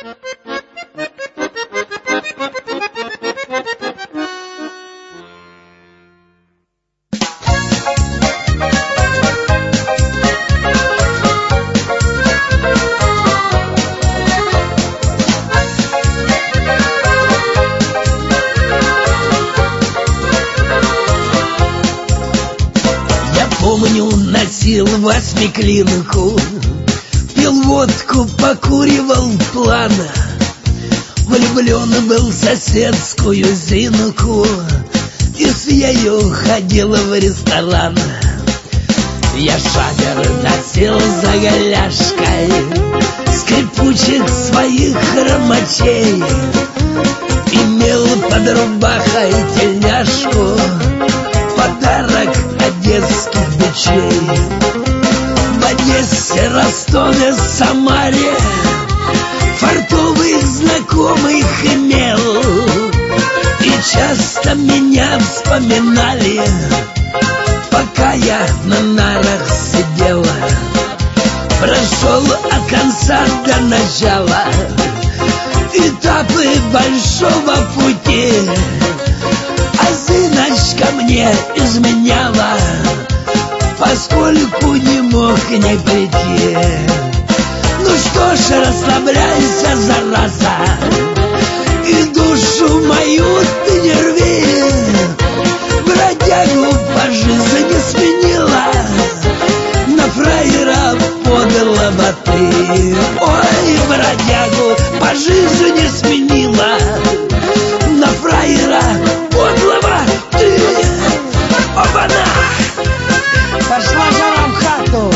Помню, носил восьмиклинку, пил водку, покуривал плана. Влюблен был в соседскую Зинку, и с ею ходил в ресторан. Я шабер носил за голяшкой скрипучих своих хромачей, имел под рубахой тельняшку, подарок одесских бичей. В Одессе, Ростове, Самаре фартовых знакомых имел, и часто меня вспоминали, пока я на нарах сидела. Прошел от конца до начала этапы большого пути, а Зиночка мне изменяла, поскольку не мог не прийти. Ну что ж, расслабляйся, зараза, и душу мою ты не рви. Бродягу по жизни сменила, на фраера подлого ты. Ой, бродягу по жизни сменила, на фраера подлого ты. Оба-на! Пошла жара в хату.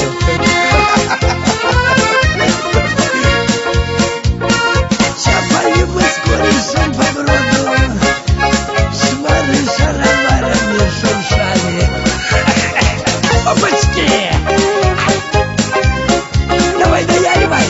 Чапали мы с корешем по броду, шмары шароварами шуршали. Опачки! Давай, наяривай!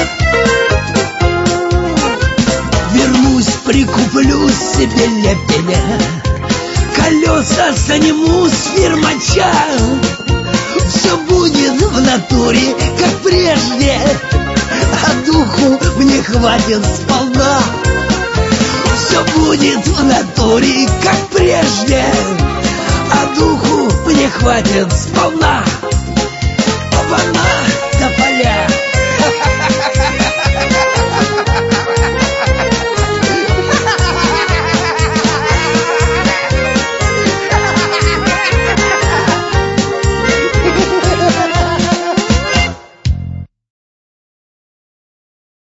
Вернусь, прикуплю себе лепеня, колеса сниму с фирмача. Все будет в натуре, как прежде, а духу мне хватит сполна. Все будет в натуре, как прежде, а духу мне хватит сполна. Оба-на!